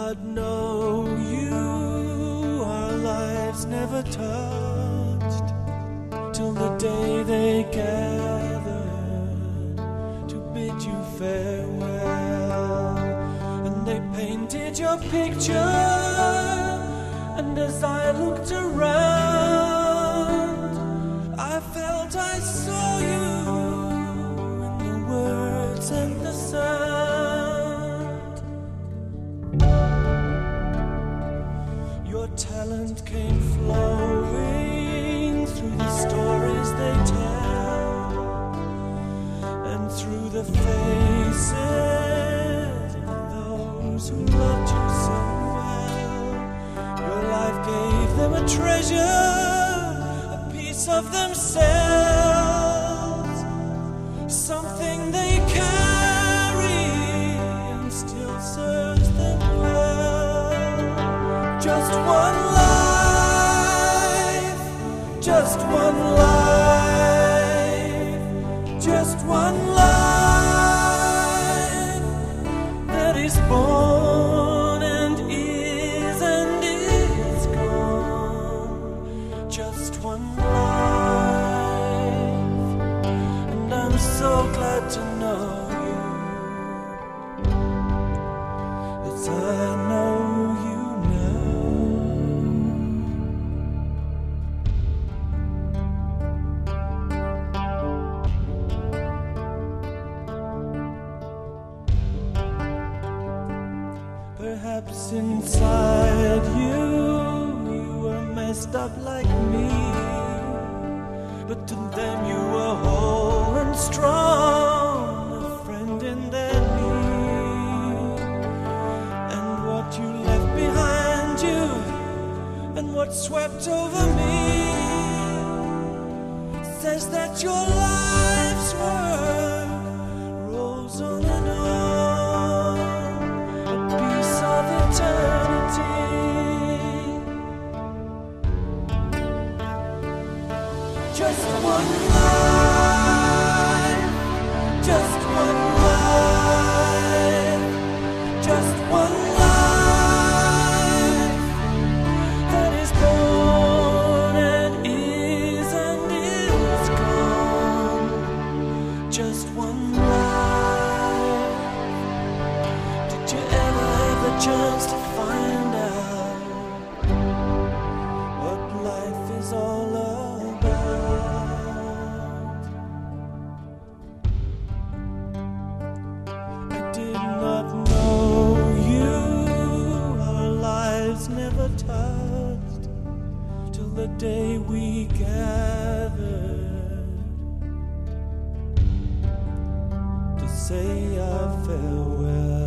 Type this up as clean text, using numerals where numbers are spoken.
not know you, our lives never touched, till the day they gathered to bid you farewell. And they painted your picture, and as I looked around, I felt I saw you in the words and the sound. Your talent came flowing through the stories they tell, and through the faces of those who loved you so well. Your life gave them a treasure, a piece of themselves, something they carry and still serves them well. Just one life, just one life, just one life that is born and is gone. Just one life, and I'm so glad to know you, as I know you now. Perhaps inside you were messed up like me, but to them you were whole and strong, a friend in their need. And what you left behind you, and what swept over me, says that your life's work rolls on and on, a piece of eternity. Just one life, just one life, just one life that is born and is gone. Just one life. Did you ever have the chance to find out what life is all about? I did not know you, our lives never touched, till the day we gathered to say our farewell.